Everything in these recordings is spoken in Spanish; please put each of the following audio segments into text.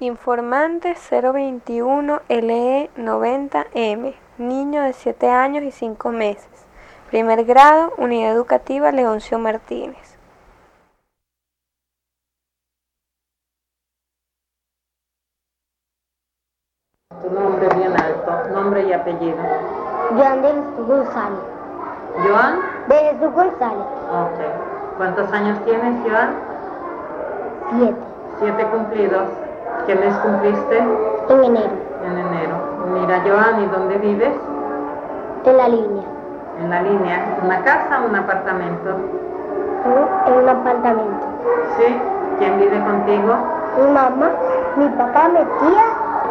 Informante 021 LE 90M, niño de 7 años y 5 meses. Primer grado, Unidad Educativa Leoncio Martínez. Tu nombre bien alto, nombre y apellido. Joan de Jesús González. ¿Joan? De Jesús González. Ok. ¿Cuántos años tienes, Joan? 7. 7 cumplidos. ¿Qué mes cumpliste? En enero. En enero. Mira, Joan, ¿y dónde vives? En la línea. En la línea. ¿Una casa o un apartamento? En un apartamento. ¿Sí? ¿Quién vive contigo? Mi mamá, mi papá, mi tía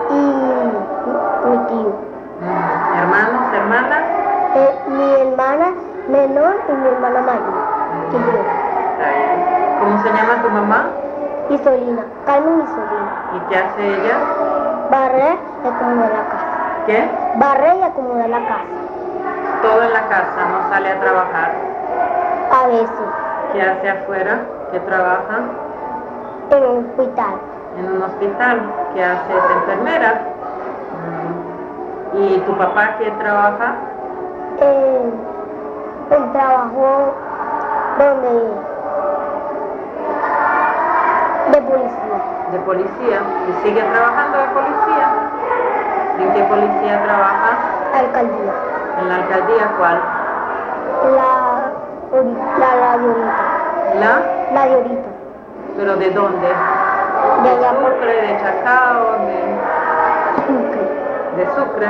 y mi tío. ¿Hermanos, hermanas? Mi hermana menor y mi hermana mayor. Y yo. ¿Cómo se llama tu mamá? Isolina, Carmen Isolina. ¿Y qué hace ella? Barrer y acomodar la casa. ¿Qué? Barrer y acomodar la casa. Todo en la casa, no sale a trabajar. A veces. ¿Qué hace afuera? ¿Qué trabaja? En un hospital. En un hospital. ¿Qué hace? ¿Es enfermera? ¿Y tu papá qué trabaja? Él trabajó de policía. De policía. ¿Y sigue trabajando de policía? ¿En qué policía trabaja? Alcaldía. ¿En la alcaldía cuál? La Diorita. ¿La? La Diorita. ¿Pero de dónde? De allá por Sucre, de Chacao, Sucre. de Sucre.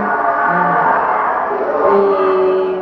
¿Y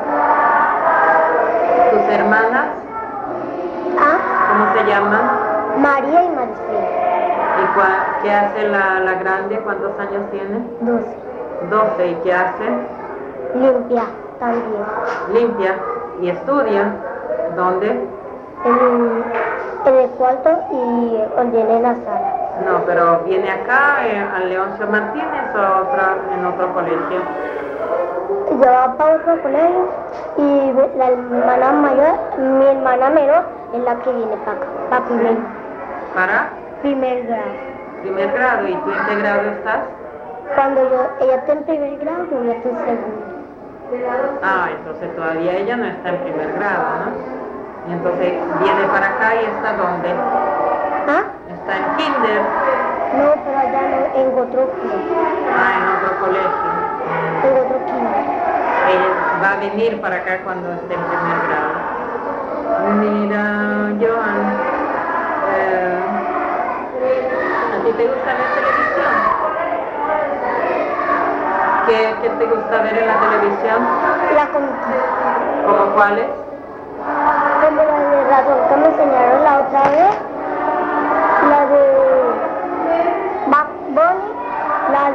tus hermanas? ¿Cómo se llaman? María y Maricela. ¿Y qué hace la grande? ¿Cuántos años tiene? 12. 12. ¿Y qué hace? Limpia también. Limpia. ¿Y estudia? ¿Dónde? En el cuarto y ordena en la sala. No, pero viene acá al Leoncio Martínez o en otro colegio. Yo voy para otro colegio y la hermana mayor, mi hermana menor, es la que viene para acá, para primero. ¿Para? Primer grado. Primer grado. ¿Y tú en qué grado estás? Cuando ella está en primer grado, yo ya estoy en segundo. Ah, entonces todavía ella no está en primer grado, ¿no? Y entonces viene para acá y está ¿dónde? Está en kinder. No, pero allá no, en otro kinder. En otro colegio. En otro kinder. Ella va a venir para acá cuando esté en primer grado. Mira, Joan, ¿a ti te gusta ver televisión? ¿Qué te gusta ver en la televisión? La comida. ¿Cómo cuáles? Como la de ratón que me enseñaron la otra vez. La de Bugs Bunny. La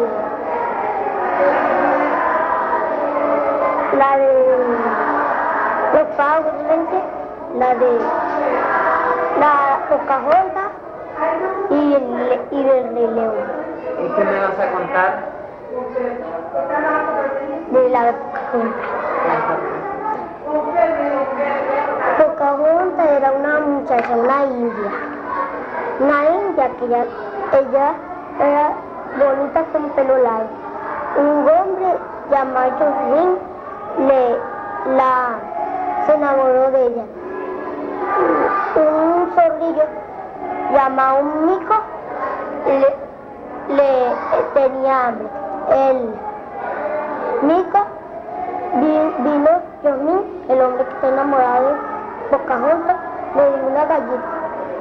de los pavos, la de la Pocahontas y del Rey León. ¿Y qué me vas a contar? De la Pocahontas. Pocahontas era una muchacha, una india que ella era bonita con pelo largo. Un hombre llamado Jocelyn se enamoró de ella. Un zorrillo llamado Mico le tenía hambre. El Mico vino Jocelyn, el hombre que está enamorado de Pocahontas, le dio una galleta.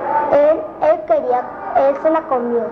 Él se la comió.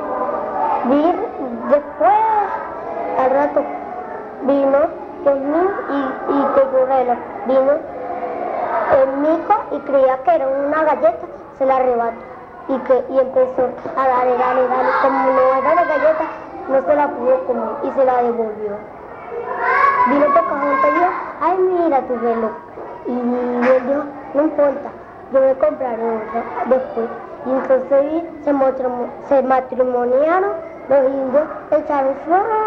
Después, al rato, vino Jocelyn y pegó reloj. Vino el Mico y creía que era una galleta, se la arrebató y empezó a darle. Como no era la galleta, no se la pudo comer y se la devolvió. Vino Pocahontas y dijo, ay, mira tu reloj. Y él dijo, no importa, yo me compraré otra después. Y entonces se matrimoniaron, los indios echaron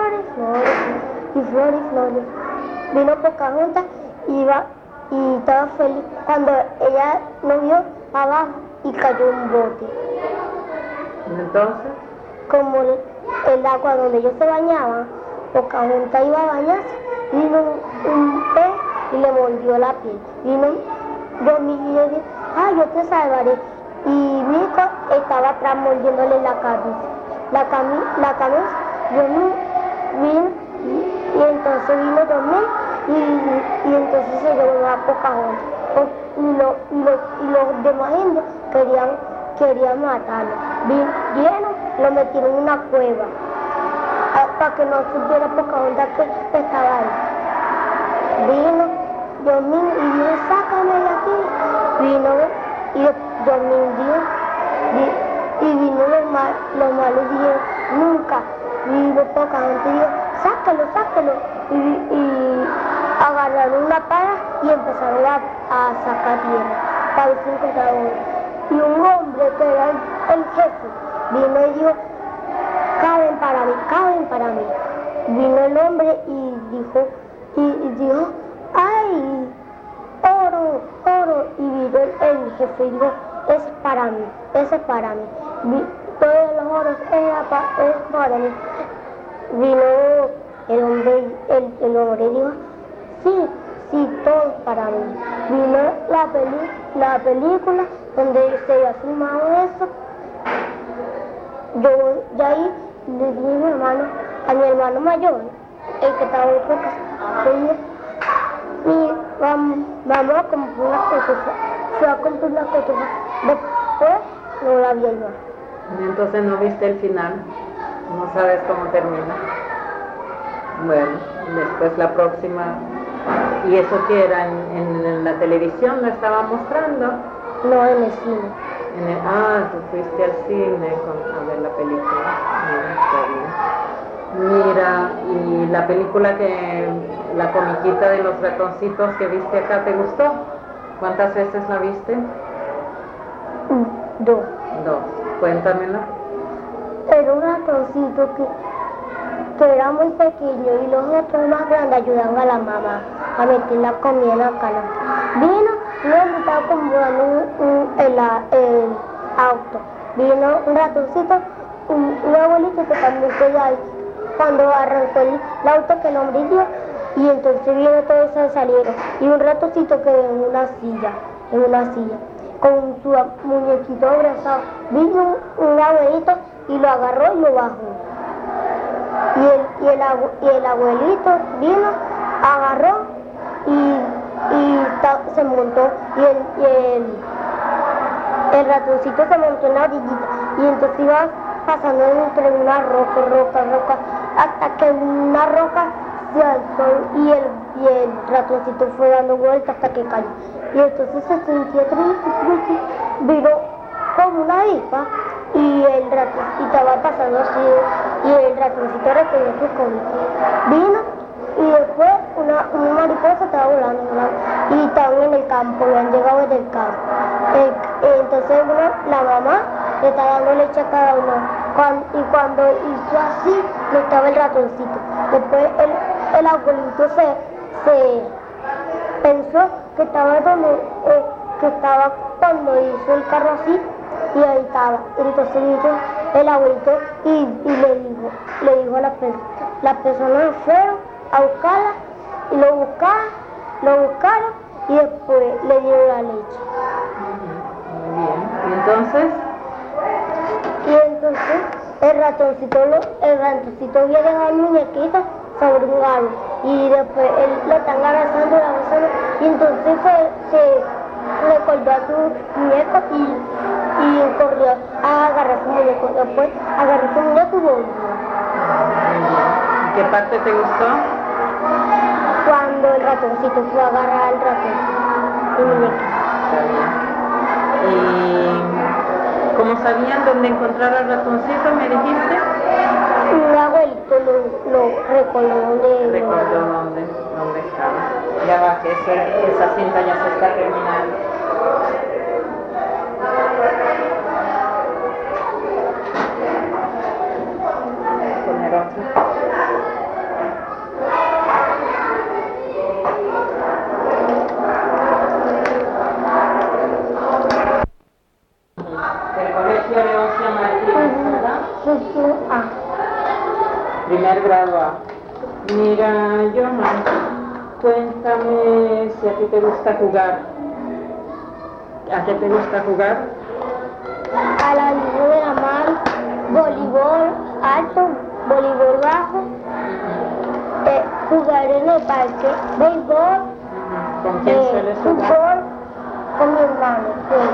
flores. Vino Pocahontas y estaba feliz cuando ella lo vio abajo y cayó un bote. Entonces, como el agua donde ellos se bañaban, Pocahontas iba a bañarse, vino un pez y le mordió la piel. Vino Yomi y le dijo, ay, yo te salvaré. Y Mico estaba atrás mordiéndole la cabeza. La cabeza, Yomi vino y entonces vino Yomi y entonces se llevó a Pocahontas. Y los demás indios querían matarlo. Vinieron, lo metieron en una cueva para que no supiera Pocahontas que estaba ahí. Vino Yomi y dijo, sácame de aquí. Vino y Yomi y vino los malos y dijeron, nunca. Vino Pocahontas y dijo, sácalo. Y agarraron una pala y empezaron a sacar tierra para ver si encontraron uno. Y un hombre que era el jefe vino y dijo, caben para mí. Vino el hombre y dijo, ay, oro. Y vino el jefe y dijo, ese es para mí. Todos los oros es para mí. Vino el hombre y dijo, sí, todo es para mí. Vino la película donde se había filmado eso. Yo ya ahí le dije a mi hermano mayor, el que estaba en otra casa, le dije, vamos a comprar una cotufa. Fue a comprar una cotufa. Después no la vi más. Y entonces no viste el final, no sabes cómo termina. Bueno, después la próxima. ¿Y eso qué era? ¿En la televisión lo estaba mostrando? No, en el cine. Tú fuiste al cine a ver la película. Está bien. Mira, y la película la comiquita de los ratoncitos que viste acá, ¿te gustó? ¿Cuántas veces la viste? 2. Cuéntamela. Era un ratoncito que era muy pequeño y los otros más grandes ayudaban a la mamá a meter la comida en la canasta. Vino un hombre estaba comprando el auto. Vino un ratoncito, un abuelito que también quedó ahí. Cuando arrancó el auto que el hombre dio, y entonces vino todos se salieron. Y un ratoncito quedó en una silla, con su muñequito abrazado. Vino un abuelito y lo agarró y lo bajó. Y el abuelito vino, agarró y se montó y el ratoncito se montó en la orillita y entonces iba pasando entre una roca, hasta que una roca se alzó y el ratoncito fue dando vueltas hasta que cayó. Y entonces se sentía triste, vino como una avispa y el ratoncito estaba pasando así y el ratoncito recogió su comida. Vino y después una mariposa estaba volando y estaban en el campo, habían llegado desde el campo. Entonces la mamá le estaba dando leche a cada uno y cuando hizo así, no estaba el ratoncito. Después el abuelito se pensó que estaba cuando hizo el carro así y ahí estaba. Entonces vino el abuelito y le dijo a las personas fueron a buscarla y lo buscaron y después le dieron la leche. Muy bien. ¿Y entonces? El ratoncito había dejado el muñequito sobre un árbol y después él lo están abrazando y entonces se recordó a su muñeco y corrió a agarrar su muñeco. Después agarró su muñeco y volvió. ¿Qué parte te gustó? Cuando el ratoncito fue a agarrar al ratón, el muñeco. ¿Y cómo sabían dónde encontrar al ratoncito, me dijiste? Un abuelito lo recordó dónde estaba. Ya va, que esa cinta ya se está terminando. Poner otro. Del colegio León San Martín, ¿verdad? Sí. Primer grado A. Mira, Yoma, cuéntame si a ti te gusta jugar. ¿A qué te gusta jugar? A la línea de la mar, voleibol alto, voleibol bajo, jugar en el parque, béisbol, ¿Con quién sueles jugar? fútbol, con mi hermano.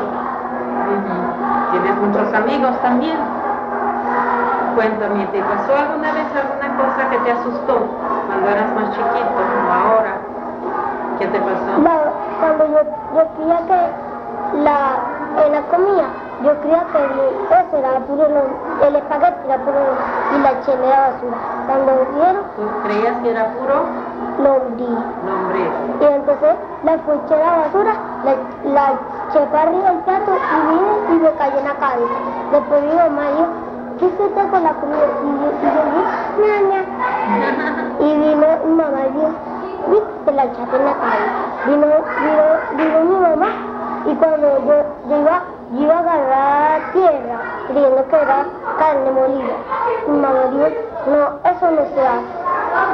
¿Tienes muchos amigos también? Cuéntame, ¿te pasó alguna vez alguna cosa que te asustó cuando eras más chiquito como ahora? ¿Qué te pasó? Cuando yo creía que en la comida, yo creía que eso era puro el espagueti era puro y la chile era basura. Cuando vieron, ¿Tú creías que era puro lombriz. lombriz? Y entonces la fui a echar a la basura, la eché para arriba del plato y vine y me cayó en la cabeza. Después mi mamá dijo, ¿qué hiciste con la comida? Y yo dije, ñaña. Y vino mi mamá y dijo, te la echaste en la cabeza. Vino mi mamá y cuando yo iba a agarrar tierra, creyendo que era carne molida. Mi mamá dijo, no, eso no se hace.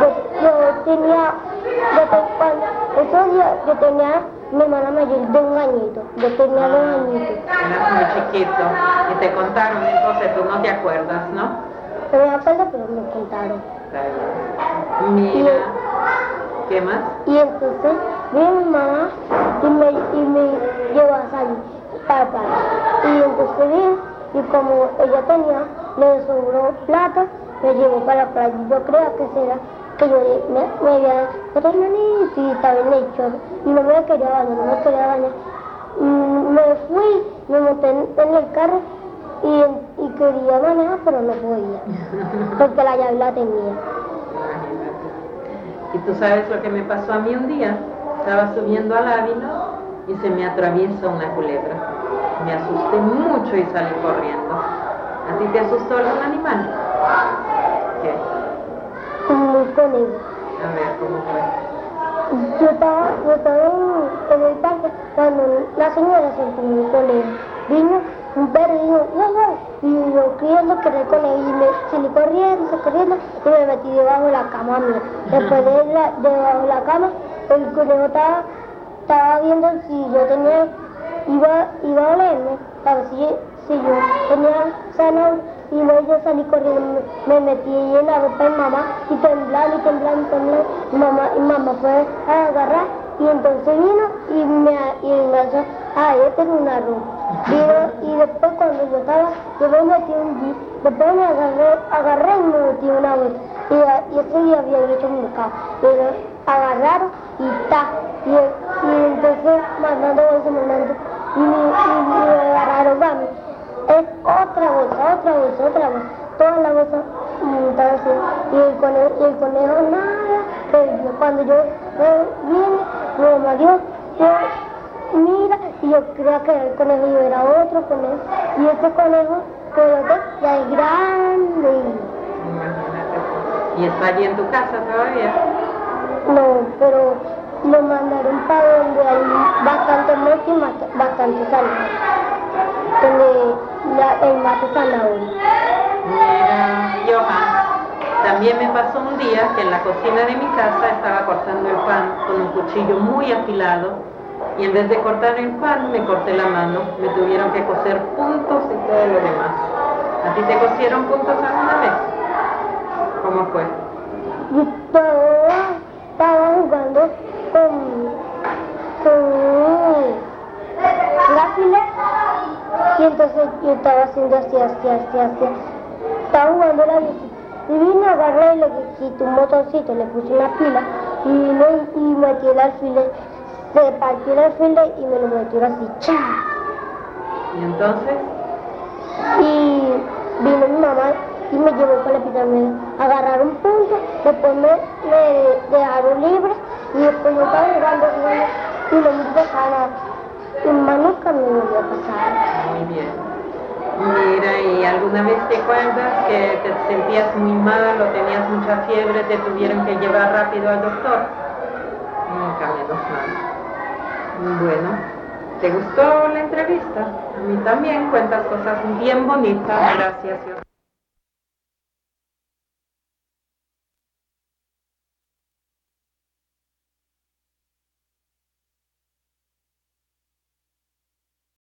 Esos días yo tenía mi hermana mayor de 1 añito, yo tenía 2 añitos. Eras muy chiquito y te contaron, entonces tú no te acuerdas, ¿no? No me acuerdo, pero me contaron. Está bien. Mira, ¿qué más? Y entonces vino mi mamá y me llevó a salir para el parque. Y entonces vino y como ella le sobró plata, me llevó para la playa. Yo creo que será que yo me había dado una niñita en el chorro y no me quería bañar. Me fui, me monté en el carro y quería manejar, pero no podía, porque la llave la tenía. Y tú sabes lo que me pasó a mí un día. Estaba subiendo al Ávila y se me atraviesa una culebra. Me asusté mucho y salí corriendo. ¿A ti te asustó algún animal? ¿Qué? Un conejo. A ver, ¿cómo fue? Yo estaba en el parque cuando la señora sentó un conejo. Vino un perro y dijo, ¡wow! Y yo creyendo que era el conejo y me salí corriendo y me metí debajo de la cama mía. Después debajo de la cama, el conejo estaba viendo si yo iba a olerme, para ver si yo tenía zanahoria. Y luego yo salí corriendo, me metí en la ropa de mamá y temblando. Y mamá fue a agarrar y entonces vino y me hizo, yo tengo una ropa. Y después cuando yo me metí un día, después me agarré y me metí una vuelta. Y ese día había hecho un mercado. Pero agarraron y entonces mandando y me agarraron, vamos. Es otra bolsa, toda la bolsa montada así. Y el conejo nada, pero cuando yo vine, mi mamá dijo, mira, y yo creía que era el conejo y yo era otro conejo. Y ese conejo, ya es grande. Imagínate. ¿Y está allí en tu casa todavía? No, pero lo mandaron para donde hay bastante muerte y bastante salud. El mate zanahoria. Mira, Johan, también me pasó un día que en la cocina de mi casa estaba cortando el pan con un cuchillo muy afilado y en vez de cortar el pan me corté la mano. Me tuvieron que coser puntos y todo lo demás. ¿A ti te cosieron puntos alguna vez? ¿Cómo fue? Yo estaba jugando con lápices y entonces yo estaba haciendo así. Estaba jugando la bici y vine a agarrar y le quité un botoncito, le puse una pila y vine y metí el alfiler. Se partió el alfiler y me lo metió así, ¡cha! ¿Y entonces? Y vino mi mamá y me llevó para el hospital, me agarraron puntos, después me dejaron libre y después yo estaba jugando y no me pasaba nada. Y más nunca me volvió a pasar. Muy bien. Mira, ¿y alguna vez te acuerdas que te sentías muy mal o tenías mucha fiebre, te tuvieron que llevar rápido al doctor? Nunca, menos mal. Bueno, ¿te gustó la entrevista? A mí también, cuentas cosas bien bonitas. Gracias.